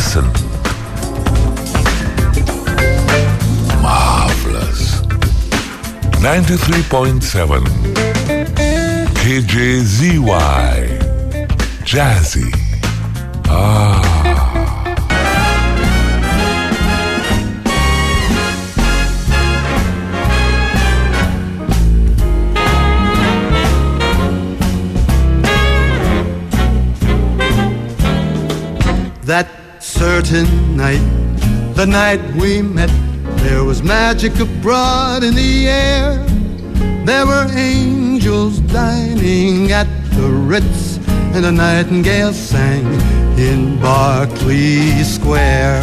listen. Marvelous. 93.7 KJZY. Jazzy. That certain night, the night we met, there was magic abroad in the air. There were angels dining at the Ritz, and a nightingale sang in Berkeley Square.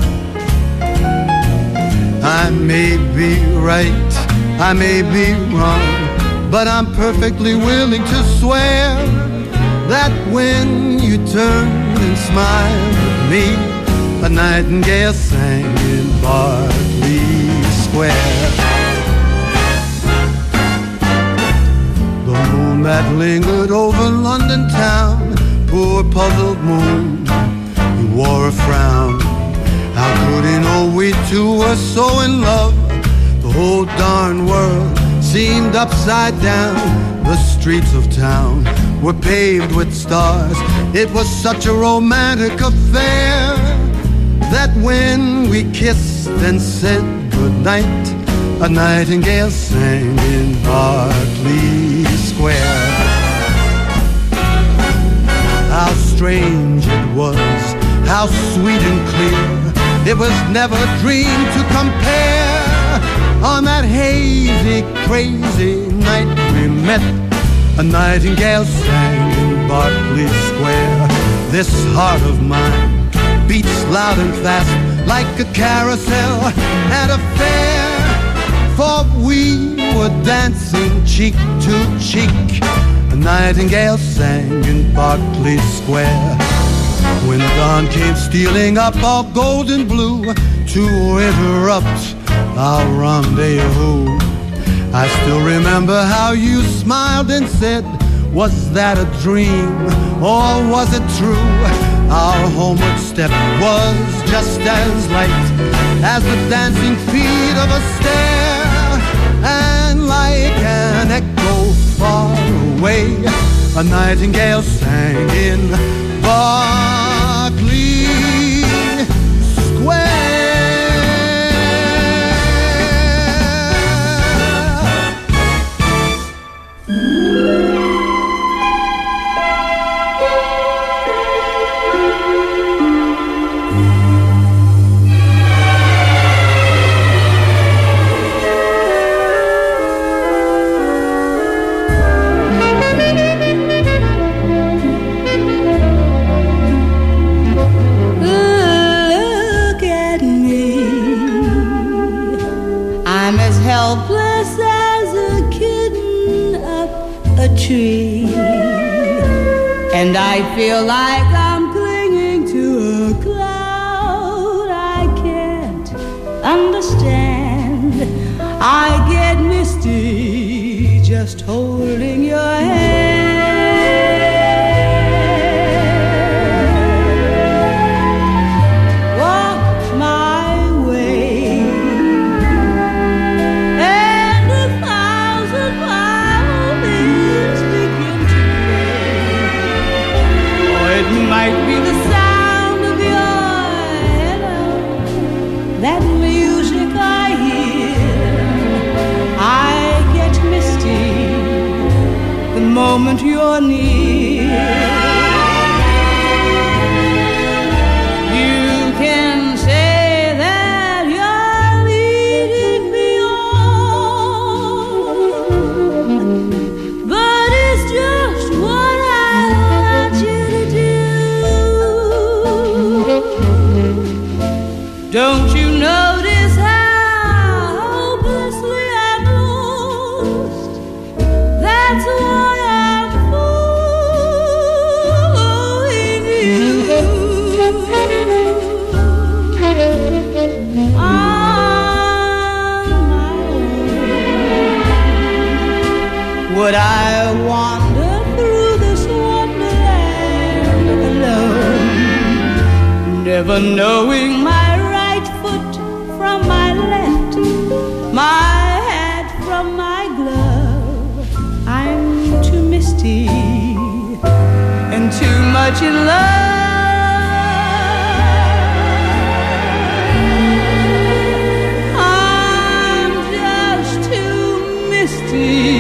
I may be right, I may be wrong, but I'm perfectly willing to swear that when you turned and smiled at me, a nightingale sang in Berkeley Square. The moon that lingered over London town, poor puzzled moon, he wore a frown. How could he know we two were so in love? The whole darn world seemed upside down. The streets of town were paved with stars. It was such a romantic affair that when we kissed and said goodnight, a nightingale sang in Berkeley Square. How strange it was, how sweet and clear. It was never a dream to compare. On that hazy, crazy night we met, a nightingale sang in Berkeley Square. This heart of mine beats loud and fast like a carousel at a fair, for we were dancing cheek to cheek. A nightingale sang in Berkeley Square. When dawn came stealing up all golden blue to interrupt our rendezvous, I still remember how you smiled and said, was that a dream or was it true? Our homeward step was just as light as the dancing feet of a stair, and like an echo far away, a nightingale sang in Berkeley Square. Helpless as a kitten up a tree, and I feel like I'm clinging to a cloud I can't understand. I get misty just holding your hand. Might be the sound of your hello, that music I hear. I get misty the moment you're near. You can say that you're leading me on, but it's just what I want you to do. Don't you notice how hopelessly I'm lost? That's why I'm foolish. never knowing my right foot from my left, my hat from my glove. I'm too misty and too much in love. I'm just too misty.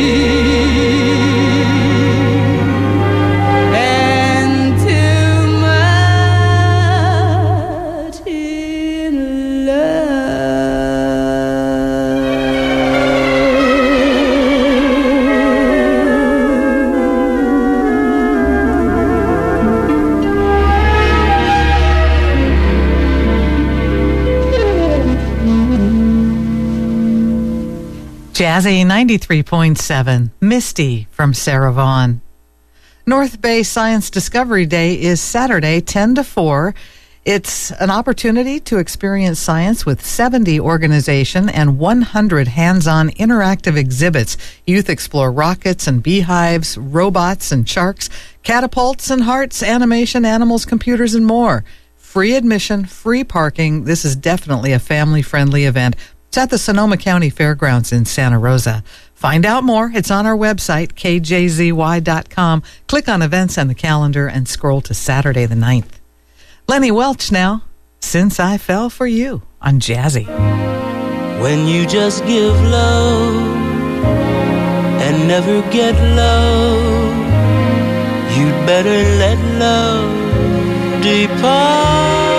Jazzy 93.7, Misty from Sarah Vaughan. North Bay Science Discovery Day is Saturday, 10 to 4. It's an opportunity to experience science with 70 organization and 100 hands-on interactive exhibits. Youth explore rockets and beehives, robots and sharks, catapults and hearts, animation, animals, computers, and more. Free admission, free parking. This is definitely a family-friendly event. It's at the Sonoma County Fairgrounds in Santa Rosa. Find out more. It's on our website, kjzy.com. Click on events and the calendar and scroll to Saturday the 9th. Lenny Welch now, Since I Fell for You on Jazzy. When you just give love and never get love, you'd better let love depart.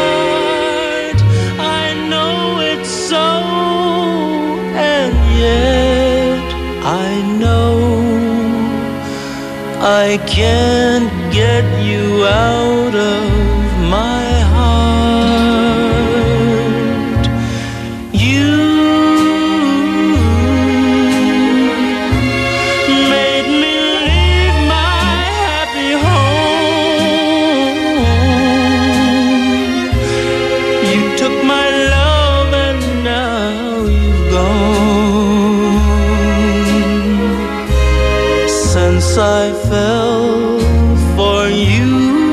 I know it's so, and yet I know I can't get you out of my heart. You made me leave my happy home. You took my love and now you've gone. Since I fell for you,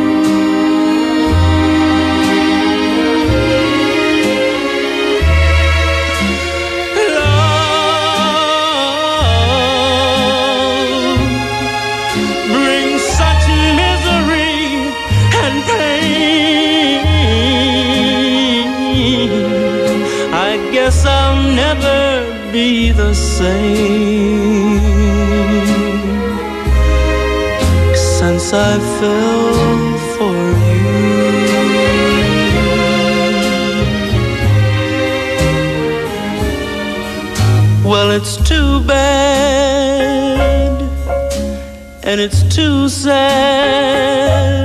I'll never be the same since I fell for you. Well, it's too bad and it's too sad,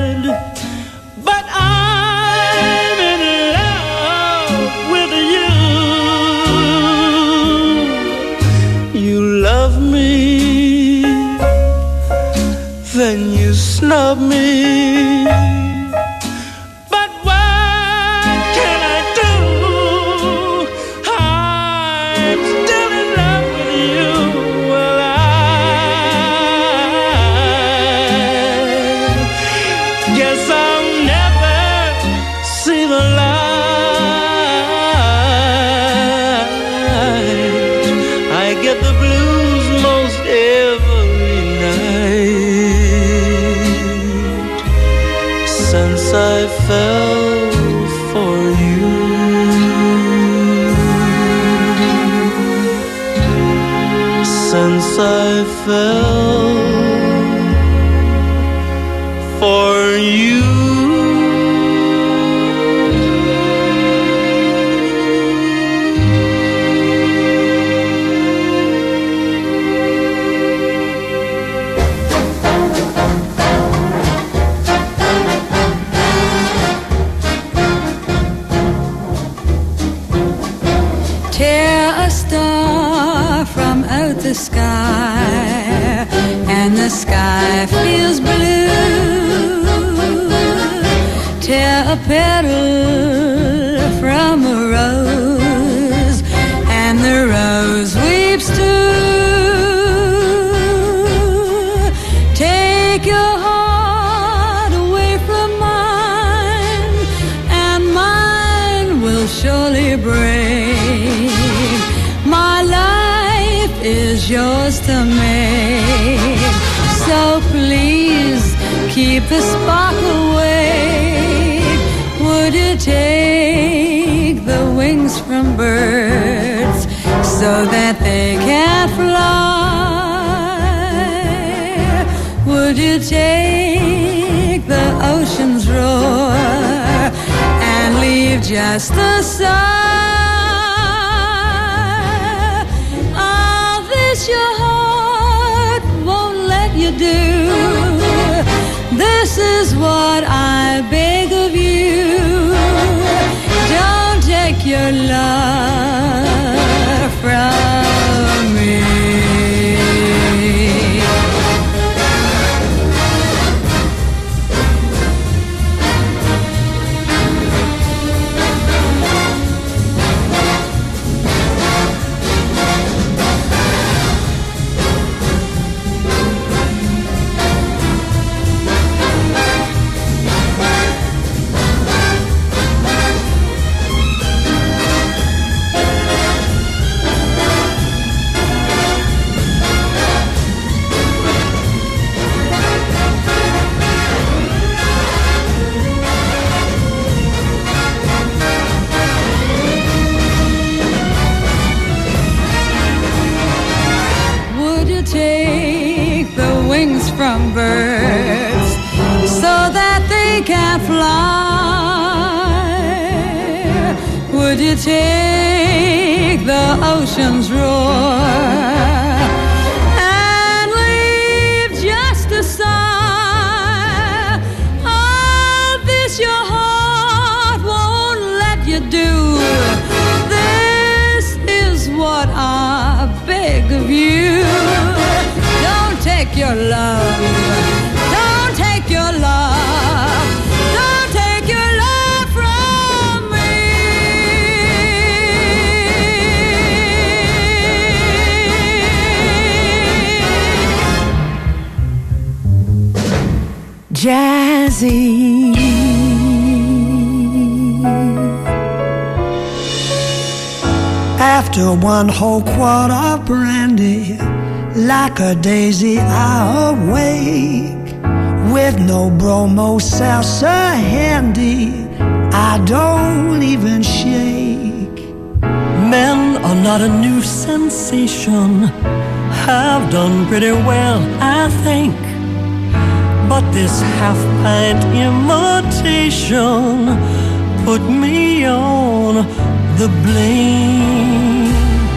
then you snub me. But what can I do? I'm still in love with you. Well, I guess I'll never see the light. I get the blues most every night since I fell for you. Since I fell for you. The sky, and the sky feels blue. break. My life is yours to make. So please keep the spark awake. Would you take the wings from birds so that they can fly? Would you take the ocean's roar and leave just the sigh? All this your heart won't let you do. This is what I beg of you. Don't take your love from me. From birds so that they can fly? Would you take the ocean's roar and leave just a sigh? All this your heart won't let you do. This is what I beg of you. Take your love, don't take your love, don't take your love from me. Jazzy. After one whole quart of brandy, like a daisy I awake, with no bromo salsa handy, I don't even shake. Men are not a new sensation, have done pretty well, I think. But this half-pint imitation put me on the blink.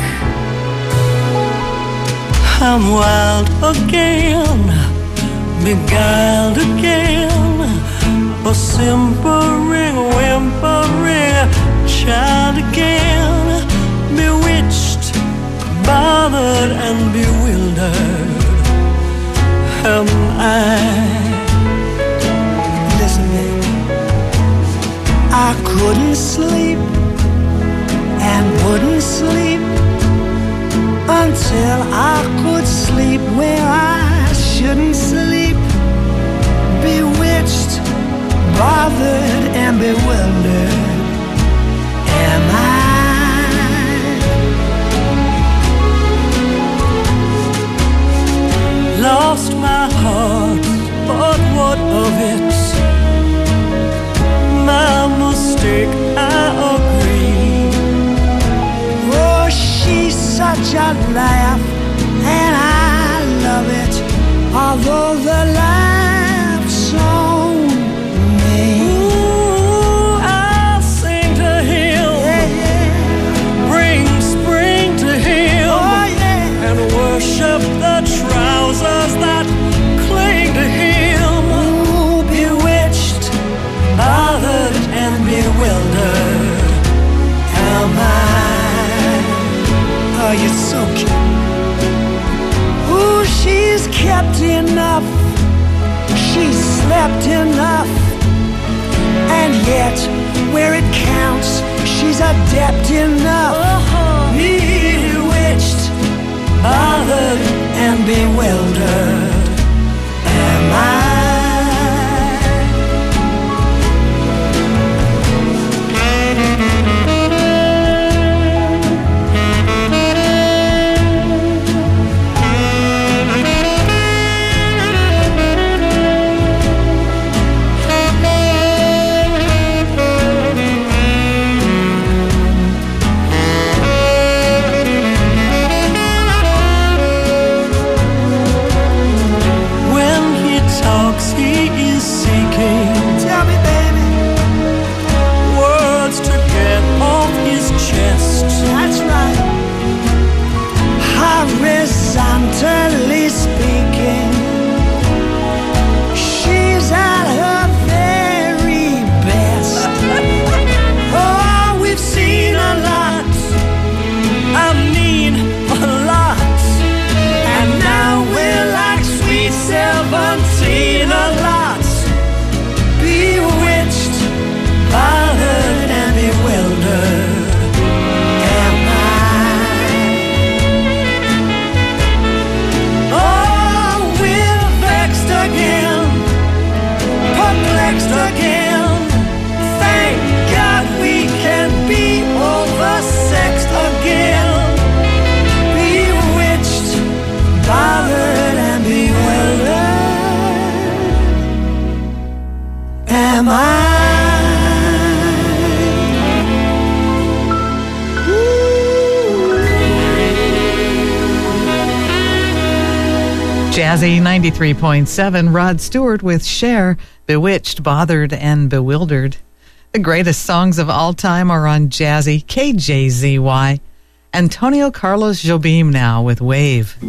I'm wild again, beguiled again, a simpering, whimpering child again, bewitched, bothered and bewildered am I. Listen, baby, I couldn't sleep and wouldn't sleep until I could sleep where I shouldn't sleep. Bewitched, bothered and bewildered am I. Lost my heart, but what of it? My mistake, I agree. Oh, she's such a laugh, and I love it, although the laugh's on me. Ooh, I'll sing to him, Yeah, yeah. bring spring to him, Oh, yeah. and worship the trousers that cling to him. Ooh, bewitched, Bothered and bewildered am I. oh, you're so cute. Ooh, she's kept enough, she's slept enough, and yet where it counts, she's adept enough. Bewitched, bothered and bewildered am I. mind. Jazzy 93.7, Rod Stewart with Cher, Bewitched, Bothered, and Bewildered. The greatest songs of all time are on Jazzy, KJZY. Antonio Carlos Jobim now with Wave.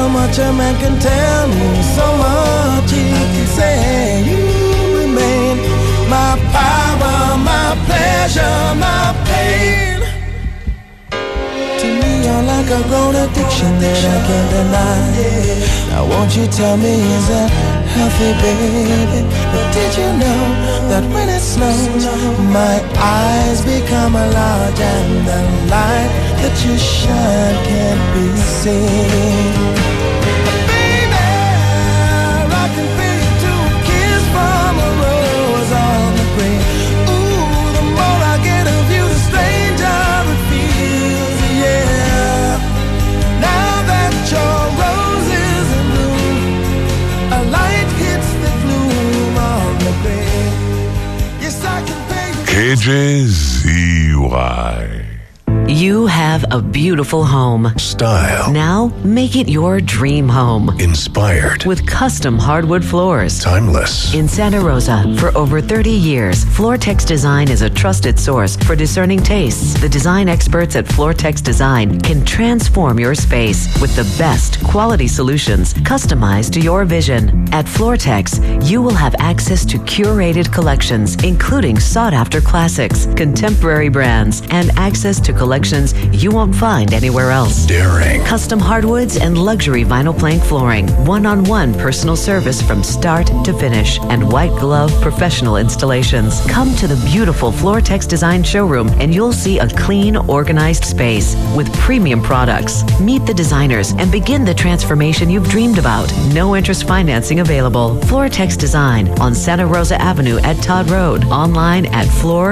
so much a man can tell me, so much he can say. You remain my power, my pleasure, my pain. To me, you're like a grown addiction that I can't deny. Now won't you tell me, is that healthy, baby? But did you know that when it snows, my eyes become large and the light that you shine can't be seen? Baby, I can feel you to a kiss from a rose on the grave. Ooh, the more I get of you, the stranger it feels, yeah. Now that your rose is in bloom, a light hits the gloom on the grave. Yes, I can pay you. KJZY. You have a beautiful home. Style. Now make it your dream home. Inspired. With custom hardwood floors. Timeless. In Santa Rosa, for over 30 years, Floortex Design is a trusted source for discerning tastes. The design experts at Floortex Design can transform your space with the best quality solutions customized to your vision. At Floortex, you will have access to curated collections, including sought-after classics, contemporary brands, and access to collections you won't find anywhere else. Daring. Custom hardwoods and luxury vinyl plank flooring. One-on-one personal service from start to finish. And white glove professional installations. Come to the beautiful Floortex Design showroom and you'll see a clean, organized space with premium products. Meet the designers and begin the transformation you've dreamed about. No interest financing available. Floortex Design on Santa Rosa Avenue at Todd Road. Online at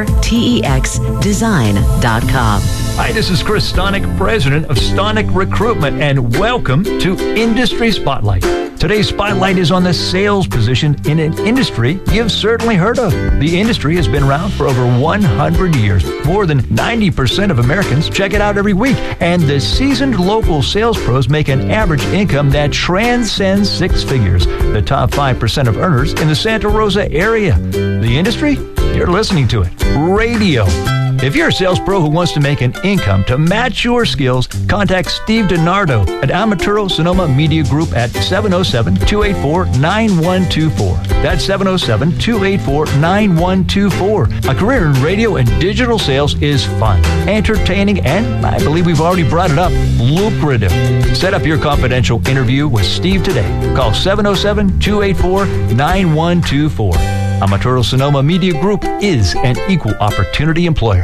floortexdesign.com. Hi, this is Chris Stonick, president of Stonick Recruitment, and welcome to Industry Spotlight. Today's spotlight is on the sales position in an industry you've certainly heard of. The industry has been around for over 100 years. More than 90% of Americans check it out every week, and the seasoned local sales pros make an average income that transcends six figures. The top 5% of earners in the Santa Rosa area. The industry? You're listening to it. Radio. If you're a sales pro who wants to make an income to match your skills, contact Steve DiNardo at Amaturo Sonoma Media Group at 707-284-9124. That's 707-284-9124. A career in radio and digital sales is fun, entertaining, and I believe we've already brought it up, lucrative. Set up your confidential interview with Steve today. Call 707-284-9124. Amaturo Sonoma Media Group is an equal opportunity employer.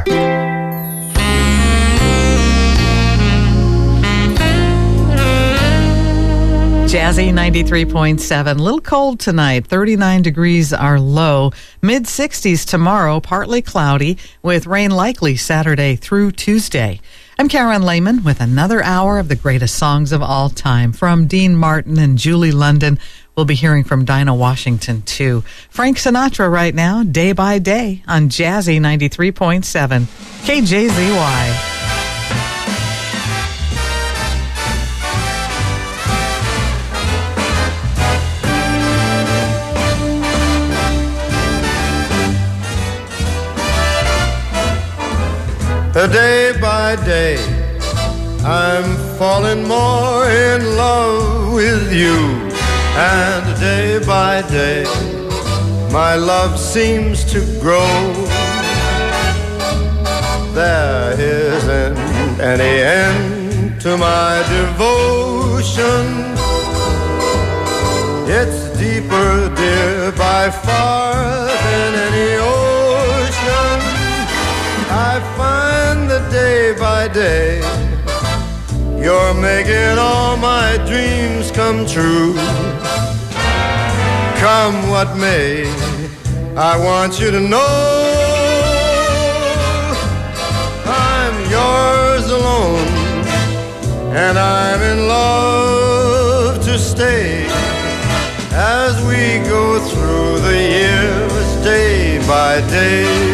Jazzy 93.7. A little cold tonight. 39 degrees are low. Mid-60s tomorrow, partly cloudy, with rain likely Saturday through Tuesday. I'm Karen Lehman with another hour of the greatest songs of all time. From Dean Martin and Julie London, we'll be hearing from Dinah Washington, too. Frank Sinatra right now, Day by Day, on Jazzy 93.7. KJZY. Day by day, I'm falling more in love with you. And day by day, my love seems to grow. There isn't any end to my devotion. It's deeper, dear, by far than any ocean. I find that day by day, you're making all my dreams come true. Come what may, I want you to know I'm yours alone, and I'm in love to stay as we go through the years day by day.